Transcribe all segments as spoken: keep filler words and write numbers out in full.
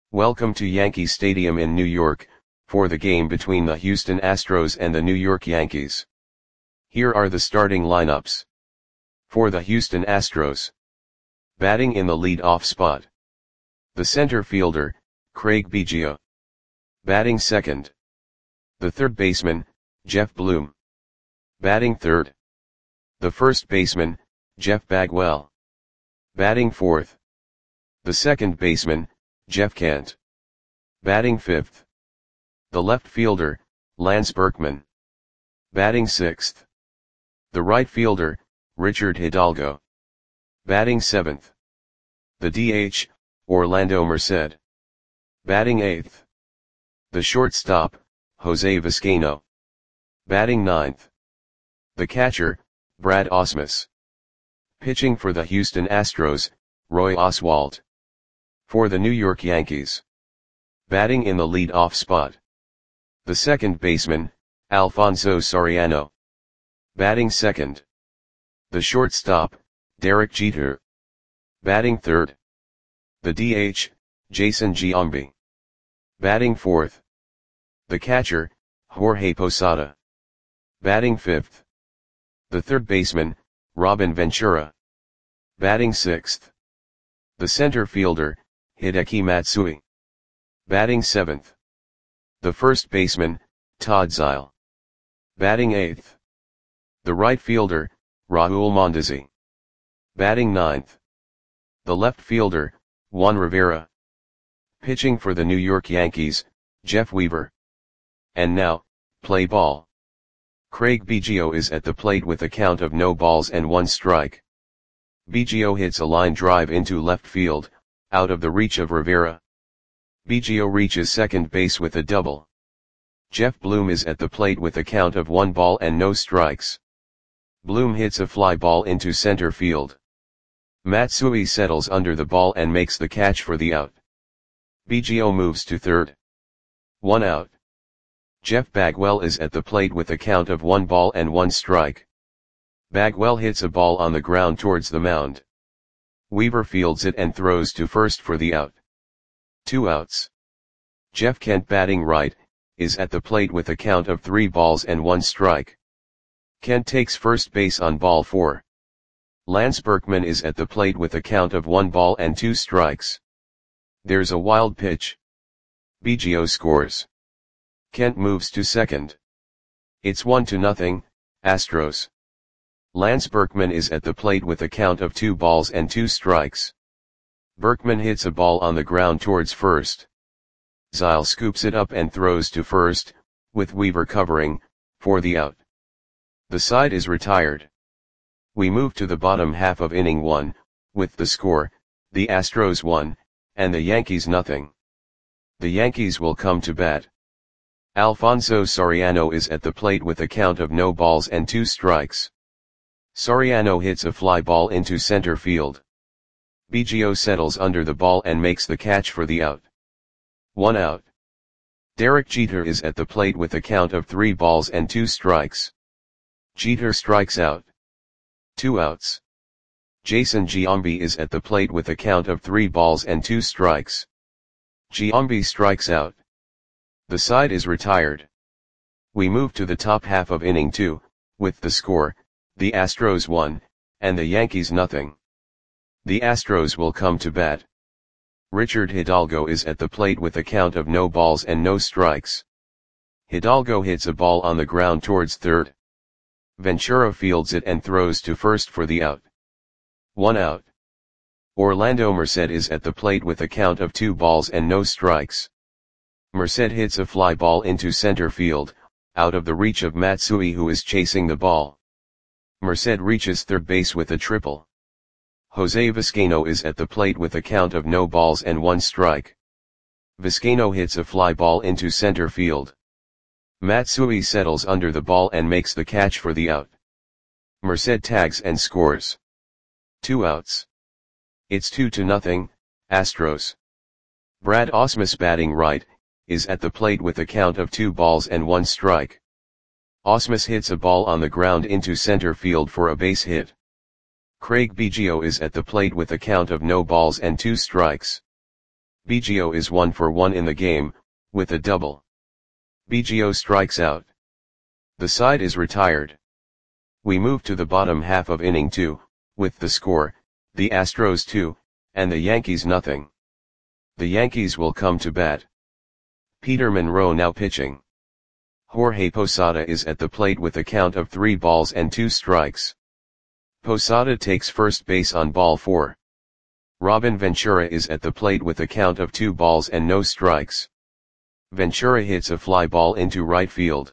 Welcome to Yankee Stadium in New York, for the game between the Houston Astros and the New York Yankees. Here are the starting lineups. For the Houston Astros. Batting in the lead-off spot. The center fielder, Craig Biggio. Batting second. The third baseman, Jeff Bloom. Batting third. The first baseman, Jeff Bagwell. Batting fourth. The second baseman, Jeff Kent. Batting fifth. The left fielder, Lance Berkman. Batting sixth. The right fielder, Richard Hidalgo. Batting seventh. The D H, Orlando Merced. Batting eighth. The shortstop, Jose Vizcaino. Batting ninth. The catcher, Brad Ausmus. Pitching for the Houston Astros, Roy Oswalt. For the New York Yankees. Batting in the lead-off spot. The second baseman, Alfonso Soriano. Batting second. The shortstop, Derek Jeter. Batting third. The D H, Jason Giambi. Batting fourth. The catcher, Jorge Posada. Batting fifth. The third baseman, Robin Ventura. Batting sixth. The center fielder, Hideki Matsui. Batting seventh. The first baseman, Todd Zeile. Batting eighth. The right fielder, Raul Mondesi. Batting ninth. The left fielder, Juan Rivera. Pitching for the New York Yankees, Jeff Weaver. And now, play ball. Craig Biggio is at the plate with a count of no balls and one strike. Biggio hits a line drive into left field, out of the reach of Rivera. Biggio reaches second base with a double. Jeff Bloom is at the plate with a count of one ball and no strikes. Bloom hits a fly ball into center field. Matsui settles under the ball and makes the catch for the out. Biggio moves to third. One out. Jeff Bagwell is at the plate with a count of one ball and one strike. Bagwell hits a ball on the ground towards the mound. Weaver fields it and throws to first for the out. Two outs. Jeff Kent, batting right, is at the plate with a count of three balls and one strike. Kent takes first base on ball four. Lance Berkman is at the plate with a count of one ball and two strikes. There's a wild pitch. Biggio scores. Kent moves to second. It's one to nothing, Astros. Lance Berkman is at the plate with a count of two balls and two strikes. Berkman hits a ball on the ground towards first. Zeile scoops it up and throws to first, with Weaver covering, for the out. The side is retired. We move to the bottom half of inning one, with the score, the Astros one, and the Yankees nothing. The Yankees will come to bat. Alfonso Soriano is at the plate with a count of no balls and two strikes. Soriano hits a fly ball into center field. Biggio settles under the ball and makes the catch for the out. One out. Derek Jeter is at the plate with a count of three balls and two strikes. Jeter strikes out. Two outs. Jason Giambi is at the plate with a count of three balls and two strikes. Giambi strikes out. The side is retired. We move to the top half of inning two, with the score, the Astros one, and the Yankees nothing. The Astros will come to bat. Richard Hidalgo is at the plate with a count of no balls and no strikes. Hidalgo hits a ball on the ground towards third. Ventura fields it and throws to first for the out. One out. Orlando Merced is at the plate with a count of two balls and no strikes. Merced hits a fly ball into center field, out of the reach of Matsui, who is chasing the ball. Merced reaches third base with a triple. Jose Vizcaino is at the plate with a count of no balls and one strike. Vizcaino hits a fly ball into center field. Matsui settles under the ball and makes the catch for the out. Merced tags and scores. Two outs. It's two to nothing, Astros. Brad Ausmus, batting right, is at the plate with a count of two balls and one strike. Ausmus hits a ball on the ground into center field for a base hit. Craig Biggio is at the plate with a count of no balls and two strikes. Biggio is one for one in the game, with a double. Biggio strikes out. The side is retired. We move to the bottom half of inning two, with the score, the Astros two, and the Yankees nothing. The Yankees will come to bat. Peter Monroe now pitching. Jorge Posada is at the plate with a count of three balls and two strikes. Posada takes first base on ball four. Robin Ventura is at the plate with a count of two balls and no strikes. Ventura hits a fly ball into right field.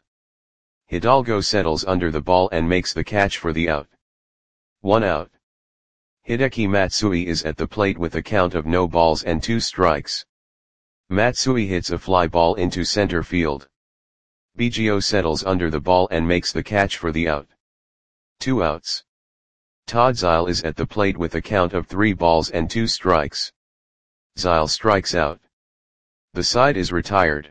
Hidalgo settles under the ball and makes the catch for the out. One out. Hideki Matsui is at the plate with a count of no balls and two strikes. Matsui hits a fly ball into center field. Biggio settles under the ball and makes the catch for the out. Two outs. Todd Zeile is at the plate with a count of three balls and two strikes. Zeile strikes out. The side is retired.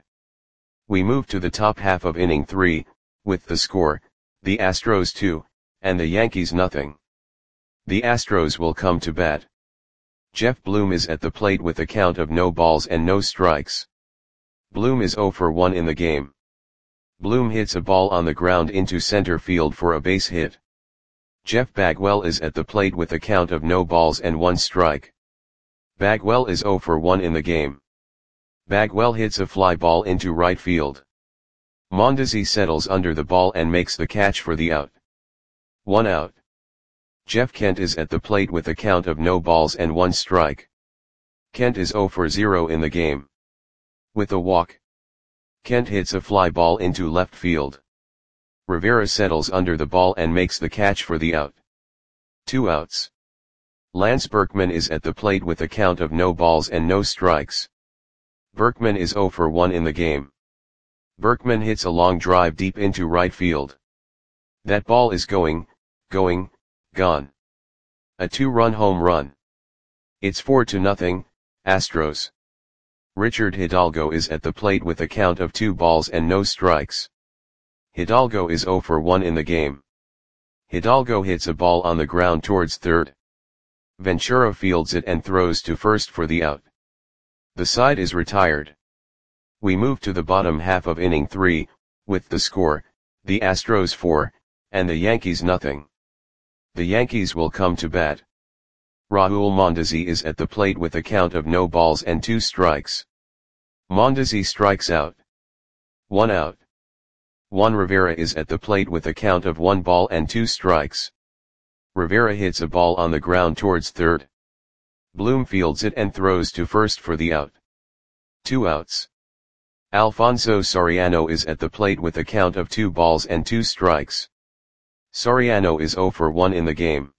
We move to the top half of inning three, with the score, the Astros two, and the Yankees nothing. The Astros will come to bat. Jeff Bloom is at the plate with a count of no balls and no strikes. Bloom is zero for one in the game. Bloom hits a ball on the ground into center field for a base hit. Jeff Bagwell is at the plate with a count of no balls and one strike. Bagwell is zero for one in the game. Bagwell hits a fly ball into right field. Mondesi settles under the ball and makes the catch for the out. One out. Jeff Kent is at the plate with a count of no balls and one strike. Kent is zero for zero in the game. With a walk, Kent hits a fly ball into left field. Rivera settles under the ball and makes the catch for the out. Two outs. Lance Berkman is at the plate with a count of no balls and no strikes. Berkman is zero for one in the game. Berkman hits a long drive deep into right field. That ball is going, going, gone. A two-run home run. It's four to nothing, Astros. Richard Hidalgo is at the plate with a count of two balls and no strikes. Hidalgo is zero for one in the game. Hidalgo hits a ball on the ground towards third. Ventura fields it and throws to first for the out. The side is retired. We move to the bottom half of inning three, with the score, the Astros four, and the Yankees nothing. The Yankees will come to bat. Raul Mondesi is at the plate with a count of no balls and two strikes. Mondesi strikes out. One out. Juan Rivera is at the plate with a count of one ball and two strikes. Rivera hits a ball on the ground towards third. Bloom fields it and throws to first for the out. Two outs. Alfonso Soriano is at the plate with a count of two balls and two strikes. Soriano is zero for one in the game.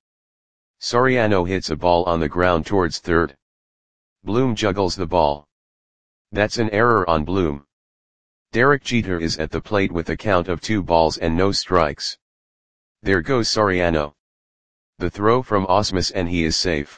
Soriano hits a ball on the ground towards third. Bloom juggles the ball. That's an error on Bloom. Derek Jeter is at the plate with a count of two balls and no strikes. There goes Soriano. The throw from Osmus and he is safe.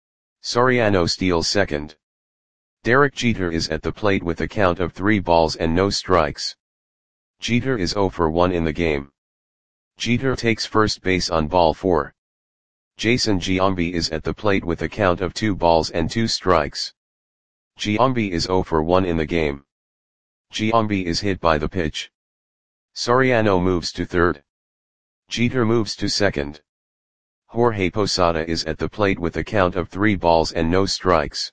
Soriano steals second. Derek Jeter is at the plate with a count of three balls and no strikes. Jeter is zero for one in the game. Jeter takes first base on ball four. Jason Giambi is at the plate with a count of two balls and two strikes. Giambi is zero for one in the game. Giambi is hit by the pitch. Soriano moves to third. Jeter moves to second. Jorge Posada is at the plate with a count of three balls and no strikes.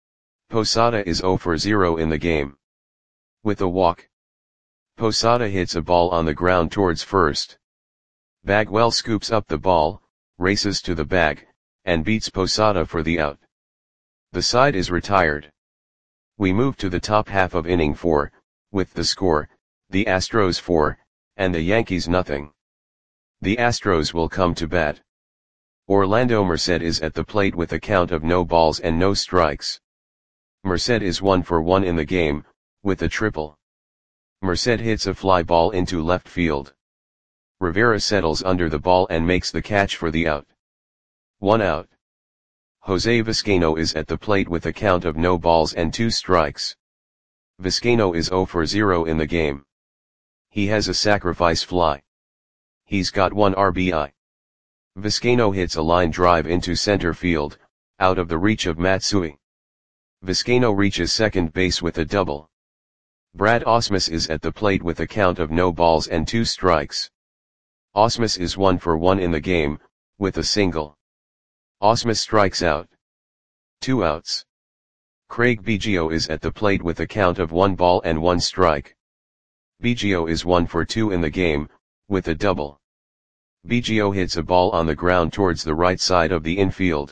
Posada is zero for zero in the game. With a walk, Posada hits a ball on the ground towards first. Bagwell scoops up the ball, races to the bag, and beats Posada for the out. The side is retired. We move to the top half of inning four, with the score, the Astros four, and the Yankees nothing. The Astros will come to bat. Orlando Merced is at the plate with a count of no balls and no strikes. Merced is one for one in the game, with a triple. Merced hits a fly ball into left field. Rivera settles under the ball and makes the catch for the out. One out. Jose Vizcaino is at the plate with a count of no balls and two strikes. Vizcaino is zero for zero in the game. He has a sacrifice fly. He's got one R B I. Vizcaino hits a line drive into center field, out of the reach of Matsui. Vizcaino reaches second base with a double. Brad Ausmus is at the plate with a count of no balls and two strikes. Ausmus is one for one in the game, with a single. Ausmus strikes out. Two outs. Craig Biggio is at the plate with a count of one ball and one strike. Biggio is one for two in the game, with a double. Biggio hits a ball on the ground towards the right side of the infield.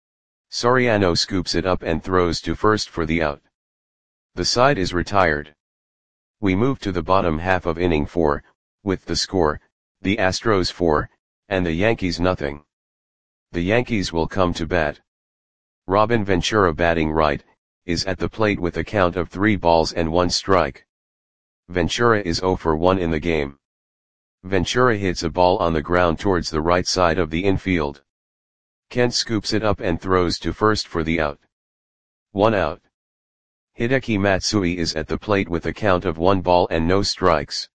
Soriano scoops it up and throws to first for the out. The side is retired. We move to the bottom half of inning four, with the score, the Astros four, and the Yankees nothing. The Yankees will come to bat. Robin Ventura, batting right, is at the plate with a count of three balls and one strike. Ventura is zero for one in the game. Ventura hits a ball on the ground towards the right side of the infield. Kent scoops it up and throws to first for the out. One out. Hideki Matsui is at the plate with a count of one ball and no strikes.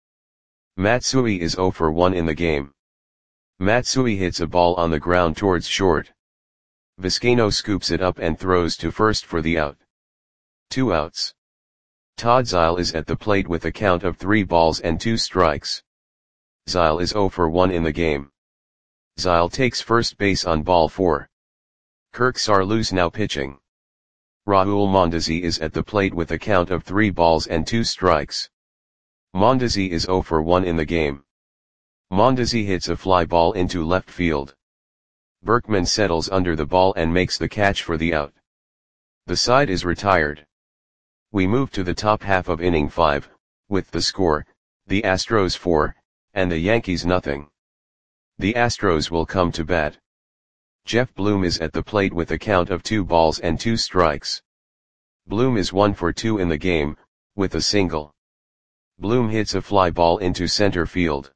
Matsui is zero for one in the game. Matsui hits a ball on the ground towards short. Vizcaino scoops it up and throws to first for the out. Two outs. Todd Zeile is at the plate with a count of three balls and two strikes. Zeile is zero for one in the game. Zeile takes first base on ball four. Kirk Saarloos now pitching. Raul Mondesi is at the plate with a count of three balls and two strikes. Mondesi is zero for one in the game. Mondesi hits a fly ball into left field. Berkman settles under the ball and makes the catch for the out. The side is retired. We move to the top half of inning five, with the score, the Astros four, and the Yankees nothing. The Astros will come to bat. Jeff Bloom is at the plate with a count of two balls and two strikes. Bloom is one for two in the game, with a single. Bloom hits a fly ball into center field.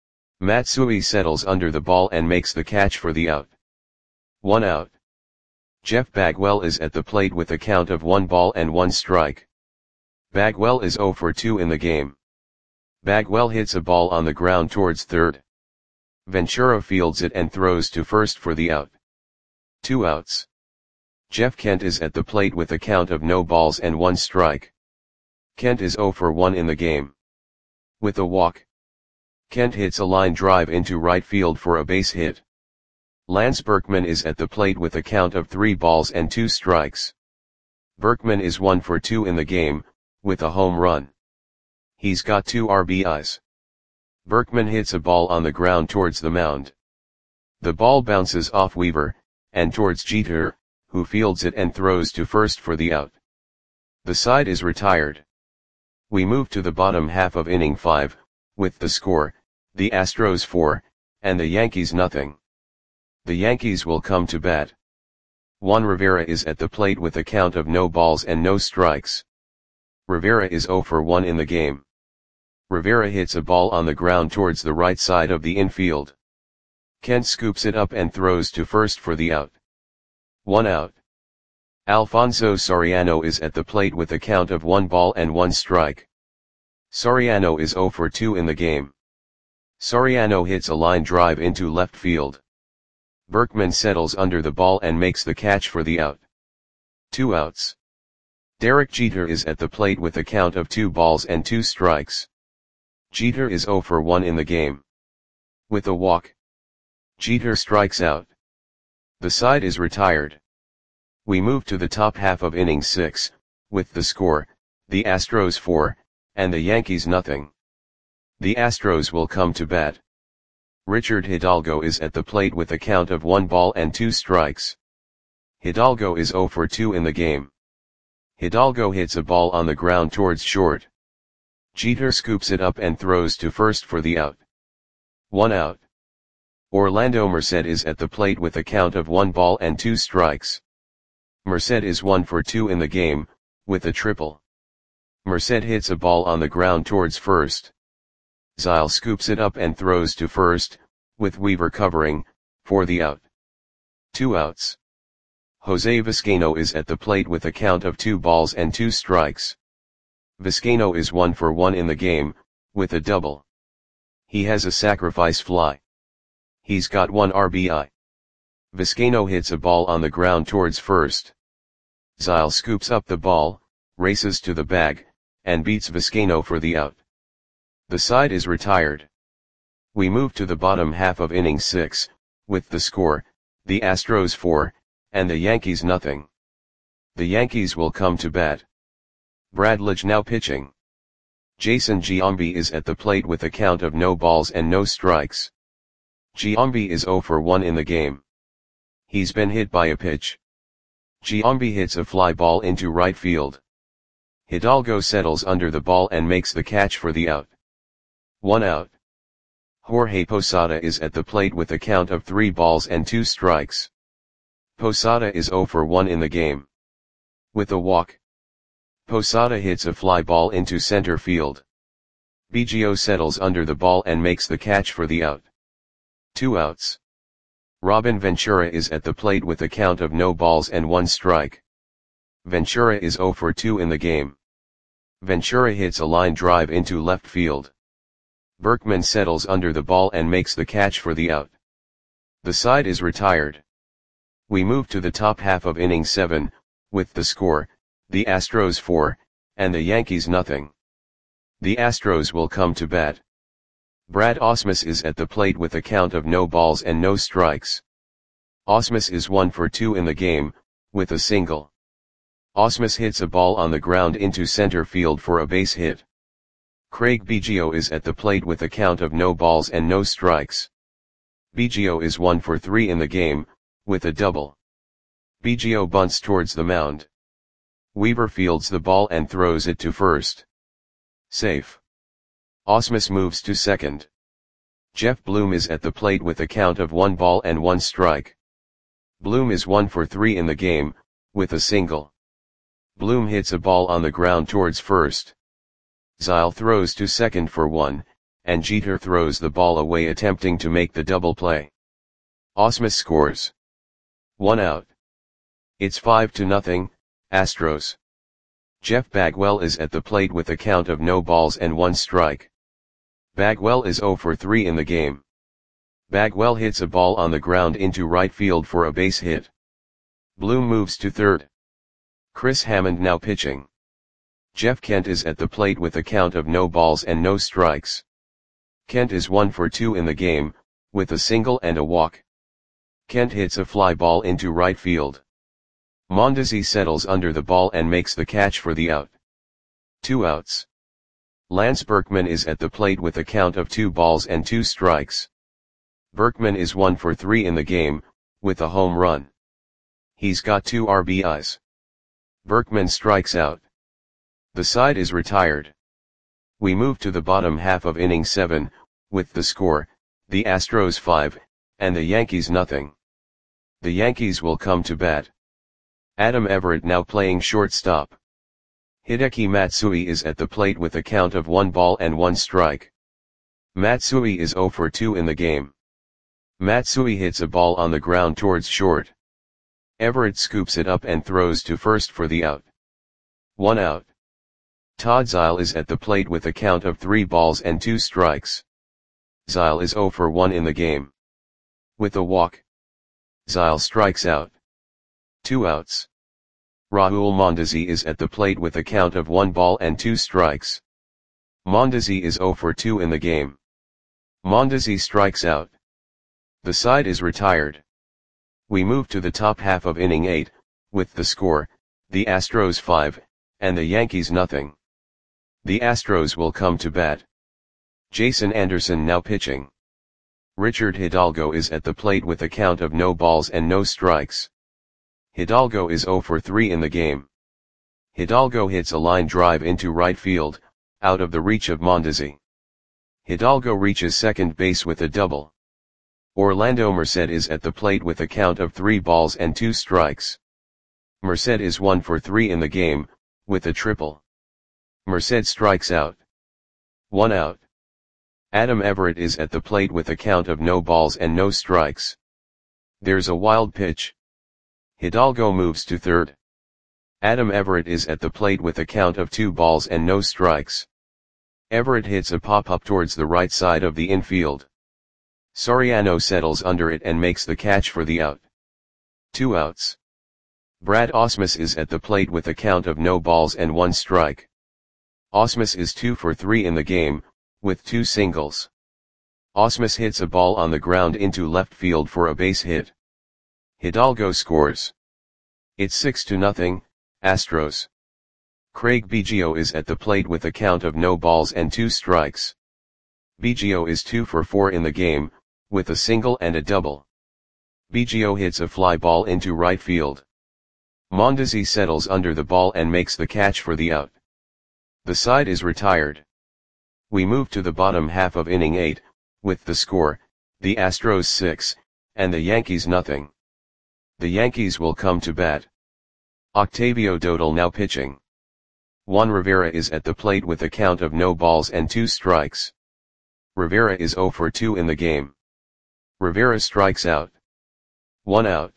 Matsui settles under the ball and makes the catch for the out. One out. Jeff Bagwell is at the plate with a count of one ball and one strike. Bagwell is zero for two in the game. Bagwell hits a ball on the ground towards third. Ventura fields it and throws to first for the out. Two outs. Jeff Kent is at the plate with a count of no balls and one strike. Kent is zero for one in the game. With a walk. Kent hits a line drive into right field for a base hit. Lance Berkman is at the plate with a count of three balls and two strikes. Berkman is one for two in the game, with a home run. He's got two R B Is. Berkman hits a ball on the ground towards the mound. The ball bounces off Weaver, and towards Jeter, who fields it and throws to first for the out. The side is retired. We move to the bottom half of inning five, with the score, the Astros four, and the Yankees nothing. The Yankees will come to bat. Juan Rivera is at the plate with a count of no balls and no strikes. Rivera is zero for one in the game. Rivera hits a ball on the ground towards the right side of the infield. Kent scoops it up and throws to first for the out. One out. Alfonso Soriano is at the plate with a count of one ball and one strike. Soriano is zero for two in the game. Soriano hits a line drive into left field. Berkman settles under the ball and makes the catch for the out. Two outs. Derek Jeter is at the plate with a count of two balls and two strikes. Jeter is zero for one in the game. With a walk. Jeter strikes out. The side is retired. We move to the top half of inning six, with the score, the Astros four, and the Yankees nothing. The Astros will come to bat. Richard Hidalgo is at the plate with a count of one ball and two strikes. Hidalgo is zero for two in the game. Hidalgo hits a ball on the ground towards short. Jeter scoops it up and throws to first for the out. One out. Orlando Merced is at the plate with a count of one ball and two strikes. Merced is one for two in the game, with a triple. Merced hits a ball on the ground towards first. Zeile scoops it up and throws to first, with Weaver covering, for the out. Two outs. Jose Vizcaino is at the plate with a count of two balls and two strikes. Vizcaino is one for one in the game, with a double. He has a sacrifice fly. He's got one R B I. Vizcaino hits a ball on the ground towards first. Zyle scoops up the ball, races to the bag, and beats Vizcaino for the out. The side is retired. We move to the bottom half of inning six, with the score, the Astros four, and the Yankees nothing. The Yankees will come to bat. Brad Lidge now pitching. Jason Giambi is at the plate with a count of no balls and no strikes. Giambi is oh for one in the game. He's been hit by a pitch. Giambi hits a fly ball into right field. Hidalgo settles under the ball and makes the catch for the out. One out. Jorge Posada is at the plate with a count of three balls and two strikes. Posada is oh for one in the game. With a walk, Posada hits a fly ball into center field. Biggio settles under the ball and makes the catch for the out. Two outs. Robin Ventura is at the plate with a count of no balls and one strike. Ventura is oh for two in the game. Ventura hits a line drive into left field. Berkman settles under the ball and makes the catch for the out. The side is retired. We move to the top half of inning seven, with the score, the Astros four, and the Yankees nothing. The Astros will come to bat. Brad Ausmus is at the plate with a count of no balls and no strikes. Ausmus is one for two in the game, with a single. Ausmus hits a ball on the ground into center field for a base hit. Craig Biggio is at the plate with a count of no balls and no strikes. Biggio is one for three in the game, with a double. Biggio bunts towards the mound. Weaver fields the ball and throws it to first. Safe. Ausmus moves to second. Jeff Bloom is at the plate with a count of one ball and one strike. Bloom is one for three in the game, with a single. Bloom hits a ball on the ground towards first. Zyle throws to second for one, and Jeter throws the ball away attempting to make the double play. Ausmus scores. One out. It's five to nothing, Astros. Jeff Bagwell is at the plate with a count of no balls and one strike. Bagwell is oh for three in the game. Bagwell hits a ball on the ground into right field for a base hit. Bloom moves to third. Chris Hammond now pitching. Jeff Kent is at the plate with a count of no balls and no strikes. Kent is one for two in the game, with a single and a walk. Kent hits a fly ball into right field. Mondesi settles under the ball and makes the catch for the out. Two outs. Lance Berkman is at the plate with a count of two balls and two strikes. Berkman is one for three in the game, with a home run. He's got two R B Is. Berkman strikes out. The side is retired. We move to the bottom half of inning seven, with the score, the Astros five, and the Yankees nothing. The Yankees will come to bat. Adam Everett now playing shortstop. Hideki Matsui is at the plate with a count of one ball and one strike. Matsui is oh for two in the game. Matsui hits a ball on the ground towards short. Everett scoops it up and throws to first for the out. One out. Todd Zyle is at the plate with a count of three balls and two strikes. Zyle is oh for one in the game. With a walk, Zyle strikes out. Two outs. Raul Mondesi is at the plate with a count of one ball and two strikes. Mondesi is oh for two in the game. Mondesi strikes out. The side is retired. We move to the top half of inning eight, with the score, the Astros five, and the Yankees nothing. The Astros will come to bat. Jason Anderson now pitching. Richard Hidalgo is at the plate with a count of no balls and no strikes. Hidalgo is oh for three in the game. Hidalgo hits a line drive into right field, out of the reach of Mondesi. Hidalgo reaches second base with a double. Orlando Merced is at the plate with a count of three balls and two strikes. Merced is one for three in the game, with a triple. Merced strikes out. One out. Adam Everett is at the plate with a count of no balls and no strikes. There's a wild pitch. Hidalgo moves to third. Adam Everett is at the plate with a count of two balls and no strikes. Everett hits a pop-up towards the right side of the infield. Soriano settles under it and makes the catch for the out. Two outs. Brad Ausmus is at the plate with a count of no balls and one strike. Ausmus is two for three in the game, with two singles. Ausmus hits a ball on the ground into left field for a base hit. Hidalgo scores. It's six to nothing, Astros. Craig Biggio is at the plate with a count of no balls and two strikes. Biggio is two for four in the game, with a single and a double. Biggio hits a fly ball into right field. Mondesi settles under the ball and makes the catch for the out. The side is retired. We move to the bottom half of inning eight, with the score, the Astros six, and the Yankees nothing. The Yankees will come to bat. Octavio Dotel now pitching. Juan Rivera is at the plate with a count of no balls and two strikes. Rivera is zero for two in the game. Rivera strikes out. One out.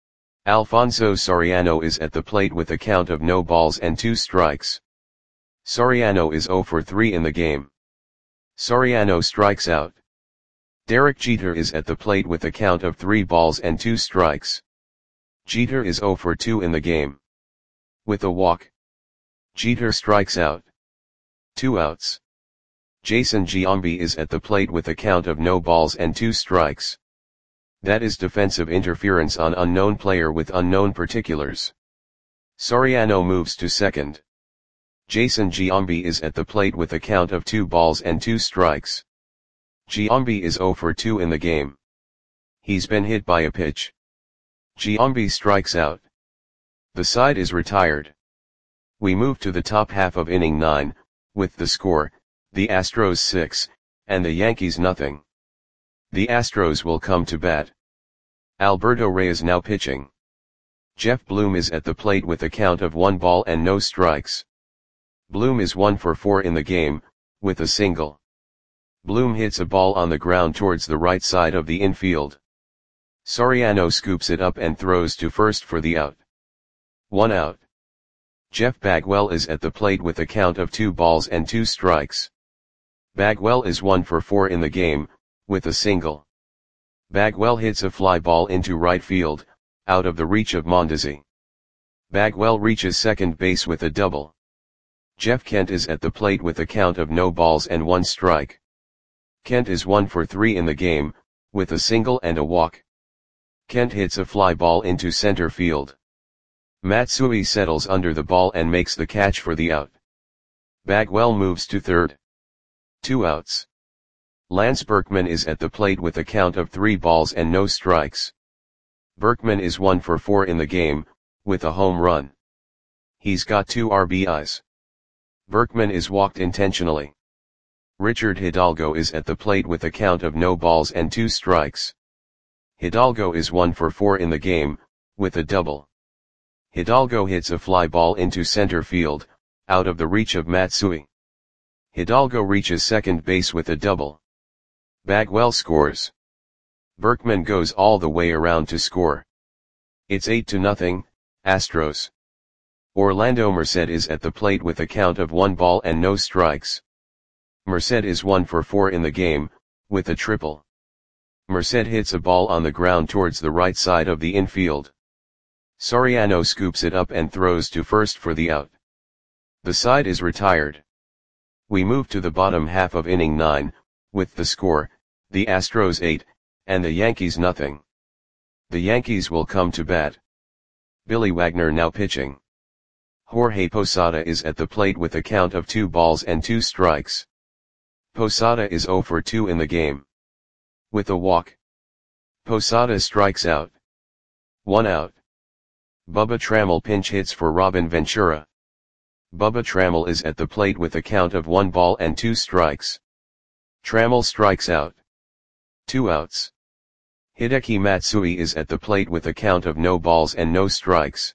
Alfonso Soriano is at the plate with a count of no balls and two strikes. Soriano is zero for three in the game. Soriano strikes out. Derek Jeter is at the plate with a count of three balls and two strikes. Jeter is zero for two in the game. With a walk. Jeter strikes out. Two outs. Jason Giambi is at the plate with a count of no balls and two strikes. That is defensive interference on unknown player with unknown particulars. Soriano moves to second. Jason Giambi is at the plate with a count of two balls and two strikes. Giambi is zero for two in the game. He's been hit by a pitch. Giambi strikes out. The side is retired. We move to the top half of inning nine, with the score, the Astros six, and the Yankees nothing. The Astros will come to bat. Alberto Reyes now pitching. Jeff Bloom is at the plate with a count of one ball and no strikes. Bloom is one for four in the game, with a single. Bloom hits a ball on the ground towards the right side of the infield. Soriano scoops it up and throws to first for the out. One out. Jeff Bagwell is at the plate with a count of two balls and two strikes. Bagwell is one for four in the game, with a single. Bagwell hits a fly ball into right field, out of the reach of Mondesi. Bagwell reaches second base with a double. Jeff Kent is at the plate with a count of no balls and one strike. Kent is one for three in the game, with a single and a walk. Kent hits a fly ball into center field. Matsui settles under the ball and makes the catch for the out. Bagwell moves to third. Two outs. Lance Berkman is at the plate with a count of three balls and no strikes. Berkman is one for four in the game, with a home run. He's got two R B Is. Berkman is walked intentionally. Richard Hidalgo is at the plate with a count of no balls and two strikes. Hidalgo is one for four in the game, with a double. Hidalgo hits a fly ball into center field, out of the reach of Matsui. Hidalgo reaches second base with a double. Bagwell scores. Berkman goes all the way around to score. It's eight to nothing, Astros. Orlando Merced is at the plate with a count of one ball and no strikes. Merced is one for four in the game, with a triple. Merced hits a ball on the ground towards the right side of the infield. Soriano scoops it up and throws to first for the out. The side is retired. We move to the bottom half of inning nine, with the score, the Astros eight, and the Yankees nothing. The Yankees will come to bat. Billy Wagner now pitching. Jorge Posada is at the plate with a count of two balls and two strikes. Posada is zero for two in the game. With a walk. Posada strikes out. One out. Bubba Trammell pinch hits for Robin Ventura. Bubba Trammell is at the plate with a count of one ball and two strikes. Trammell strikes out. Two outs. Hideki Matsui is at the plate with a count of no balls and no strikes.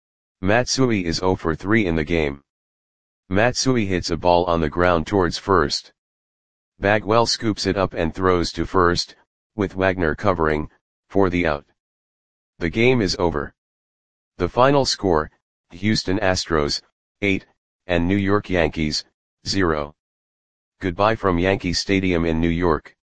Matsui is zero for three in the game. Matsui hits a ball on the ground towards first. Bagwell scoops it up and throws to first, with Wagner covering, for the out. The game is over. The final score, Houston Astros, eight, and New York Yankees, zero. Goodbye from Yankee Stadium in New York.